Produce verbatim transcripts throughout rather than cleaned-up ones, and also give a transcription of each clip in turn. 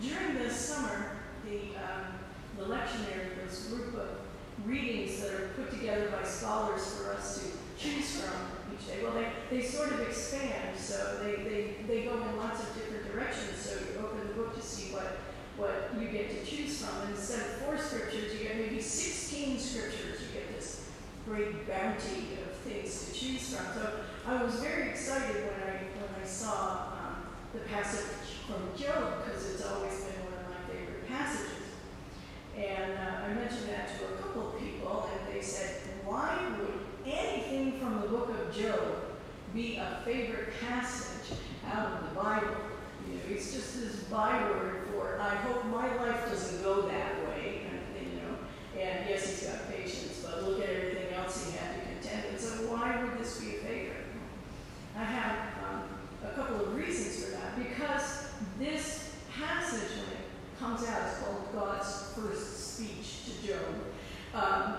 during the summer, the, um, the lectionary, those group of readings that are put together by scholars for us to choose from each day, well, they, they sort of expand, so they, they, they go in lots of different directions, so you open the book to see what, what you get to choose from, and instead of four scriptures, you get maybe sixteen scriptures. You get this great bounty of things to choose from. So I was very excited when I, when I saw um, the passage from Job, because it's always been one of my favorite passages. And uh, I mentioned that to a couple of people, and they said, why would anything from the book of Job be a favorite passage out of the Bible? You know, it's just this byword for, I hope my life doesn't go that way, and, you know. And yes, he's got patience, but look at everything else he had to contend with. So why would this be a favorite? I have um, a couple of reasons for that. Because this passage, when it comes out, is called God's first speech to Job. Um,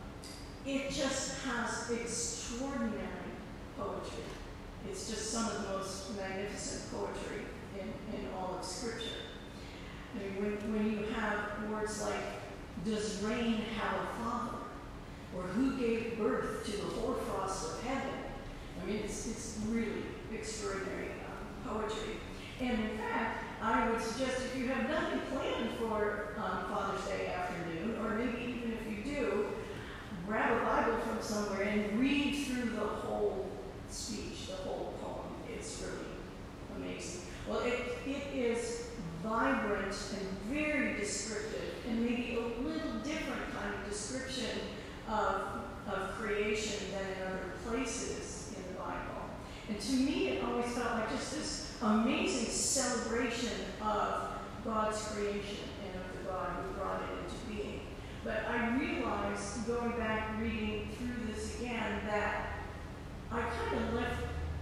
it just has extraordinary poetry. It's just some of the most magnificent poetry in, in all of Scripture. I mean, when, when you have words like, does rain have a father? Or who gave birth to the hoarfrost of heaven? I mean, it's, it's really extraordinary um, poetry. And in fact, I would suggest if you have nothing planned for um, Father's Day afternoon, or maybe even if you do, grab a Bible from somewhere and read through the whole speech, the whole poem. It's really amazing. Well, it, it is vibrant and very descriptive, and maybe a little different kind of description of, of creation than in other places in the Bible. And to me, it always felt like just this amazing celebration of God's creation and of the God who brought it into being. But I realized, going back reading through this again, that I kind of left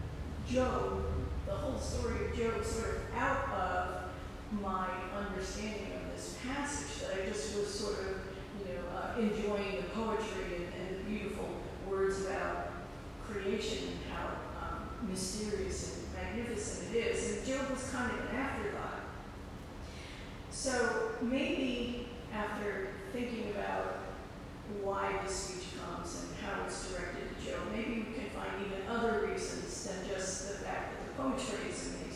Job, the whole story of Job, sort of out of my understanding of this passage, that I just was sort of, you know, uh, enjoying the poetry and, and the beautiful words about creation and how um, mysterious and magnificent it is. And Job was kind of an afterthought. So maybe after thinking about why this speech comes and how it's directed to Job, maybe we can find even other reasons than just the fact that the poetry is amazing.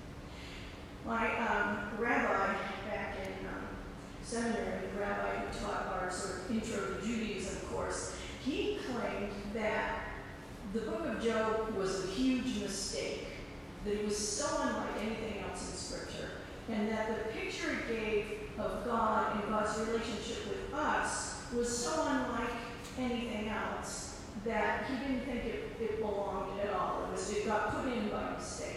My um, rabbi back in um, seminary, the rabbi who taught our sort of intro to Judaism course, he claimed that the book of Job was a huge mistake, that it was so unlike anything else in Scripture, and that the picture it gave of God and God's relationship with us was so unlike anything else that he didn't think it, it belonged at all. It was, it got put in by mistake.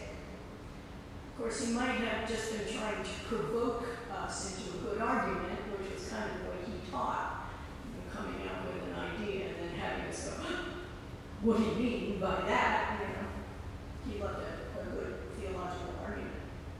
Of course, he might have just been trying to provoke us into a good argument, which was kind of what he taught, you know, coming out with an idea and then having us go, what do you mean by that? You know, he loved a, a good theological argument.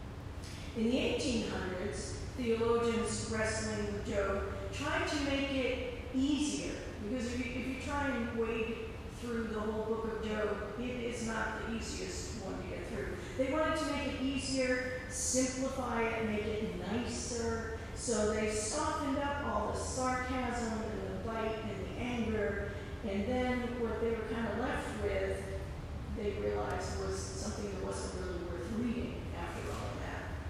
In the eighteen hundreds, theologians wrestling with Job tried to make it easier, because if you, if you try and wade through the whole book of Job, it is not the easiest one to get through. They wanted to make it easier, simplify it, make it nicer, so they softened up all the sarcasm and the bite and the anger, and then what they were kind of left with, they realized was something that wasn't really worth reading after all of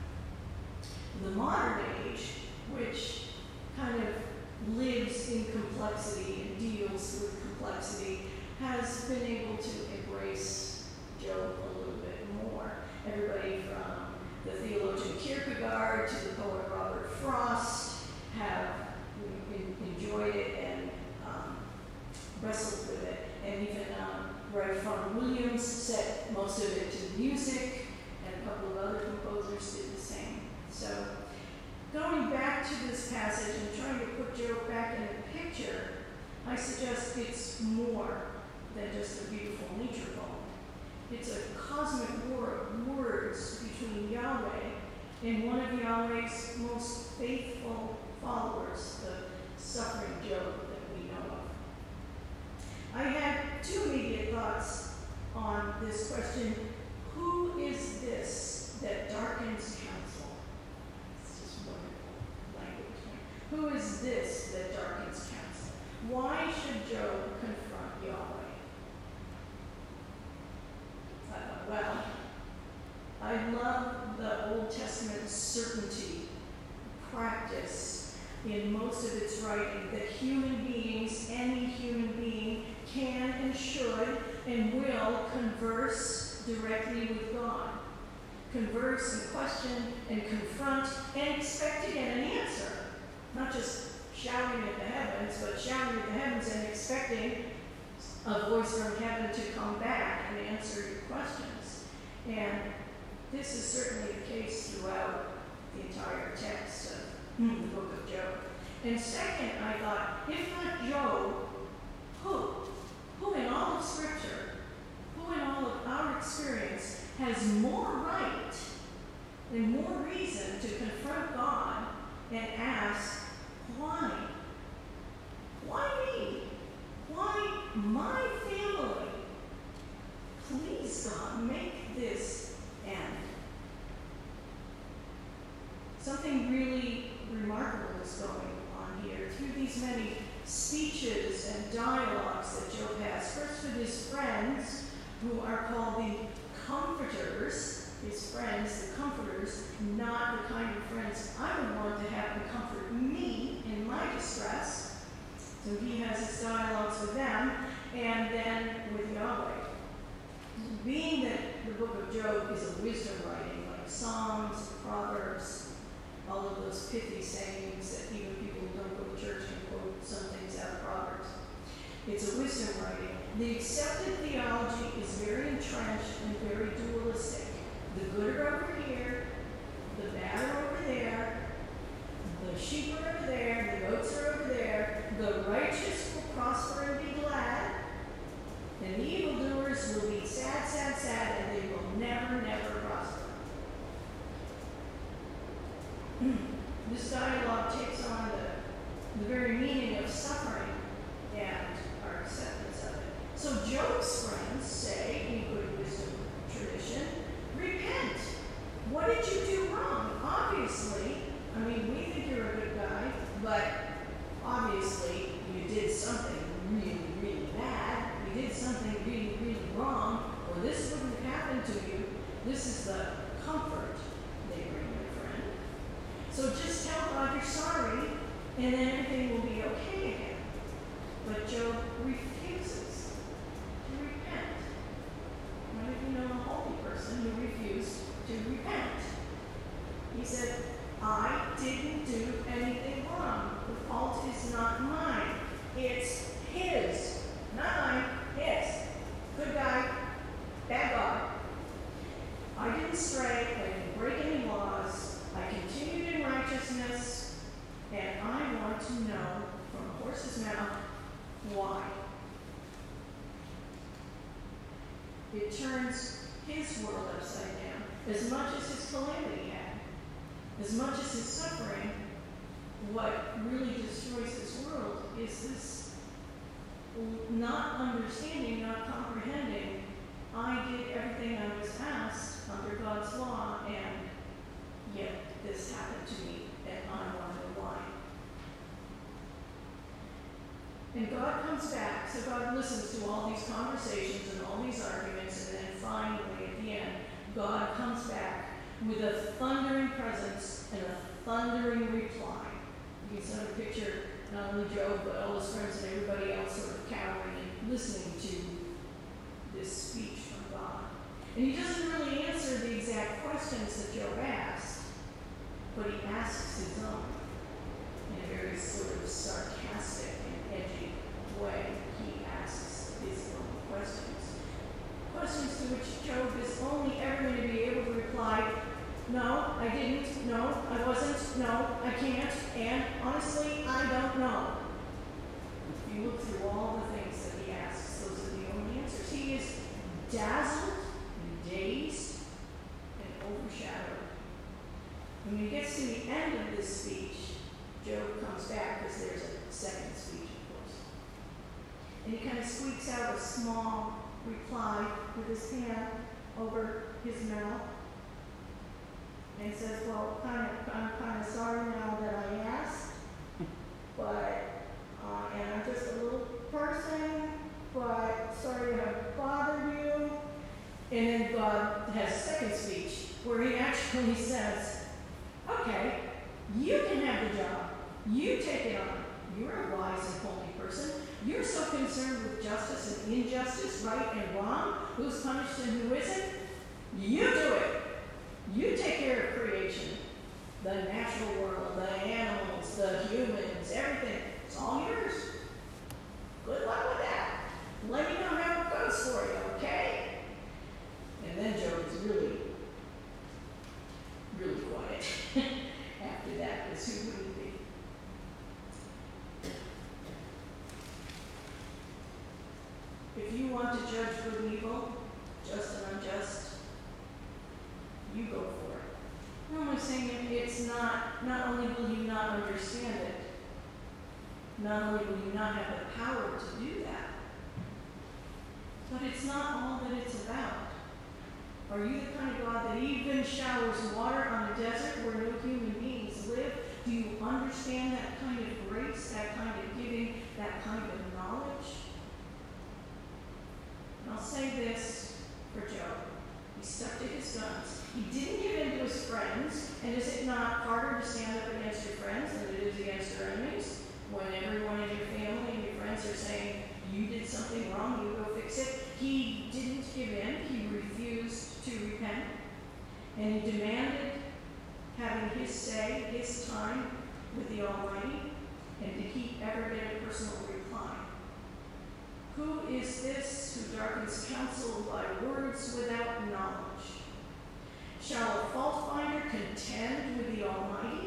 that. The modern age, which kind of lives in complexity and deals with complexity, has been able to embrace Job a little bit more. Everybody from the theologian Kierkegaard to the poet Robert Frost have in, enjoyed it and um, wrestled with it. And even um, Ralph Vaughan Williams set most of it to music, and a couple of other composers did the same. So going back to this passage and trying to put Job back in the picture, I suggest it's more than just a beautiful nature poem. It's a cosmic war of words between Yahweh and one of Yahweh's most faithful followers, the suffering Job that we know of. I had two immediate thoughts on this question: who is this that darkens counsel? It's just is this that darkens counsel? Why should Job confront Yahweh? I thought, well, I love the Old Testament certainty, practice in most of its writing that human beings, any human being, can and should and will converse directly with God. Converse and question and confront and expect to get an answer. Not just shouting at the heavens, but shouting at the heavens and expecting a voice from heaven to come back and answer your questions. And this is certainly the case throughout the entire text of the book of Job. And second, I thought, if not Job, who? Who in all of Scripture, who in all of our experience has more right and more reason to confront God and ask, why? Why me? Why my family? Please, God, make this end. Something really remarkable is going on here through these many speeches and dialogues that Job has. First with his friends, who are called the comforters, his friends, the comforters, not the kind of friends I would want to have to comfort me in my distress. So he has his dialogues with them, and then with Yahweh. Being that the book of Job is a wisdom writing, like Psalms, Proverbs, all of those pithy sayings that even people who don't go to church can quote some things out of Proverbs. It's a wisdom writing. The accepted theology is very entrenched and very dualistic. The good are over here, the bad are over there, the sheep are over there, the goats are over there, the righteous will prosper and be glad, and the evildoers will be sad, sad, sad, and they will never, never prosper. This dialogue takes on the, the very meaning of suffering and our acceptance of it. So Job's friends say, in good wisdom tradition, repent. What did you do wrong? Obviously, I mean, we think you're a good guy, but obviously you did something really, really bad. You did something really, really wrong, or this wouldn't have happened to you. This is the comfort they bring their friend. So just tell God you're sorry, and then everything will be okay again. But Job refuses to repent. How many of you know a holy person who refused to repent? He said, I didn't do anything wrong. The fault is not mine. It's his. Not mine, his. Good guy, bad God. I didn't stray, I didn't break any laws. I continued in righteousness, and I want to know from a horse's mouth why. It turns his world upside down. As much as his calamity had, as much as his suffering, what really destroys his world is this not understanding, not comprehending. I did everything I was asked under God's law, and yet this happened to me, and I want to know why. And God comes back, so God listens to all these conversations and all these arguments, and then finally, at the end, God comes back with a thundering presence and a thundering reply. You can sort of picture not only Job, but all his friends and everybody else sort of cowering and listening to this speech from God. And he doesn't really answer the exact questions that Job asked, but he asks his own in a very sort of sarcastic and edgy way. He asks his own questions. Questions to which Job is only ever going to be able to reply, no, I didn't, no, I wasn't, no, I can't, and honestly, I don't know. If you look through all the things that he asks, those are the only answers. He is dazzled and dazed and overshadowed. When he gets to the end of this speech, Job comes back, because there's a second speech, of course. And he kind of squeaks out a small reply with his hand over his mouth. And he says, well, kind of, I'm kind of sorry now that I asked. You take it on. You're a wise and holy person. You're so concerned with justice and injustice, right and wrong, who's punished and who isn't. You do it. You take care of creation, the natural world, the animals, the humans, everything. It's all yours. Good luck with that. Let me know how it goes for you, okay? And then Job is really, really quiet after that, because who wouldn't be? If you want to judge good and evil, just and unjust, you go for it. No, I'm saying it's not, not only will you not understand it, not only will you not have the power to do that, but it's not all that it's about. Are you the kind of God that even showers water on a desert where no human beings live? Do you understand that kind of grace, that kind of giving, that kind of knowledge? And I'll say this for Job. He stuck to his guns. He didn't give in to his friends. And is it not harder to stand up against your friends than it is against your enemies? When everyone in your family and your friends are saying, you did something wrong, you go fix it. He didn't give in. He refused to repent. And he demanded having his say, his time with the Almighty. And did he ever get a personal reply? Who is this who darkens counsel by words without knowledge? Shall a fault finder contend with the Almighty?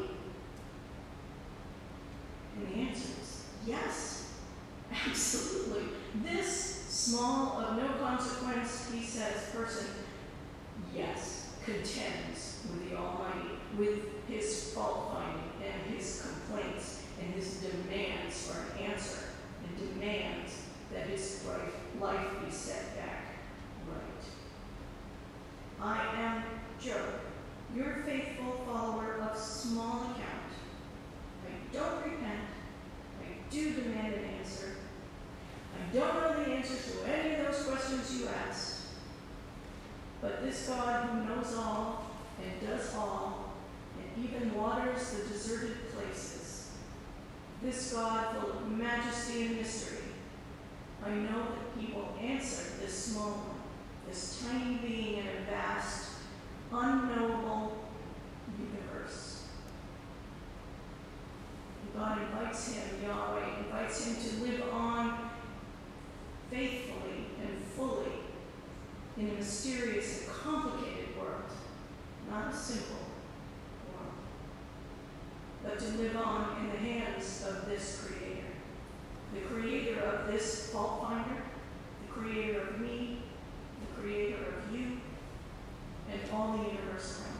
And the answer is yes, absolutely. This small, of no consequence, he says, person, yes, contends with the Almighty, with his fault finding and his complaints and his demands for an answer, and demands that his life be set back right. I am Job, your faithful follower of small account. I don't repent. I do demand an answer. I don't know the answers to any of those questions you asked. But this God who knows all and does all and even waters the deserted places, this God full of majesty and mystery, I know that he will answer this small one, this tiny being in a vast, unknowable universe. God invites him, Yahweh invites him to live on faithfully and fully in a mysterious and complicated world, not a simple world, but to live on in the hands of this Creator, the Creator of this fault finder, the Creator of me, the Creator of you, and all the universe around.